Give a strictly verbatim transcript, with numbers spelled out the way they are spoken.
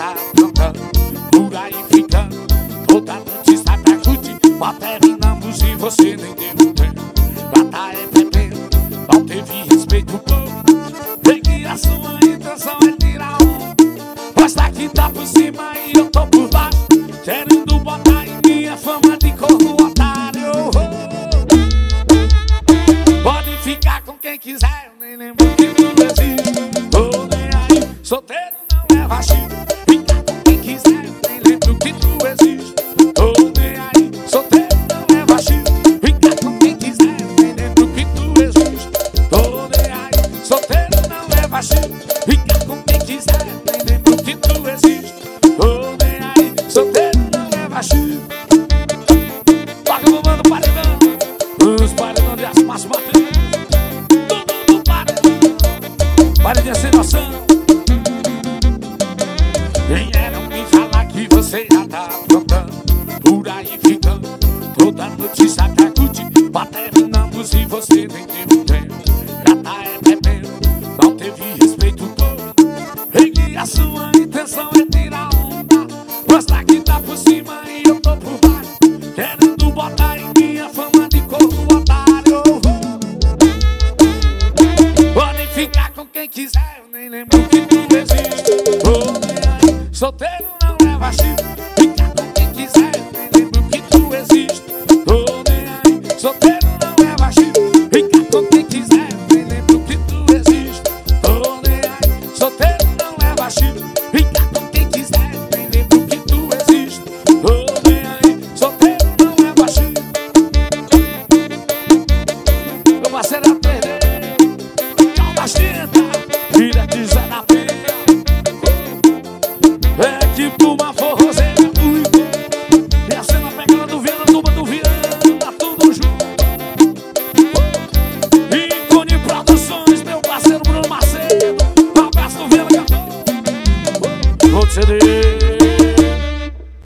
tá aprontando, por aí ficando, toda noite sai pra curtir. Paternamos e você nem deu tempo. Gata é bebendo, não teve respeito o povo. Vê que a sua intenção é tirar onda. Mas daqui tá por cima e eu tô por baixo, querendo botar em minha fama de corno otário. Pode ficar com quem quiser, eu nem lembro que tu existe. Tô nem aí, solteiro não é vacilo. Fica com quem quiser, eu nem lembro que tu existe. Tô nem aí, solteiro não é vacilo. Fica com quem quiser, eu nem lembro que tu existe. Tô nem aí, solteiro não é vacilo. Fica com quem quiser, eu nem lembro que tu existe. Tô nem aí, solteiro não é vacilo. Toca no mano paredão, os paredão de aço matando. Tudo no paredão, paredinha sem noção. Vieram me falar que você já tá aprontando, por aí ficando, toda noite sai pra curtir. Paternamos e você nem deu tempo. Gata é bebendo, não teve respeito o povo. Vê que a sua intenção é tirar onda. Mas daqui tá por cima e eu tô por baixo, querendo botar em minha fama de corno otário. Pode ficar com quem quiser, eu nem lembro que tu existe. Tô nem aí, solteiro não é vacilo. Fica com quem quiser, eu nem lembro que tu existe. Tô nem aí, solteiro não é vacilo. Fica com quem quiser, eu nem lembro que tu existe. Tô nem aí, solteiro não é vacilo. Fica com quem quiser, eu nem lembro que tu existe. Tô nem aí, solteiro não é vacilo. Meu parceiro é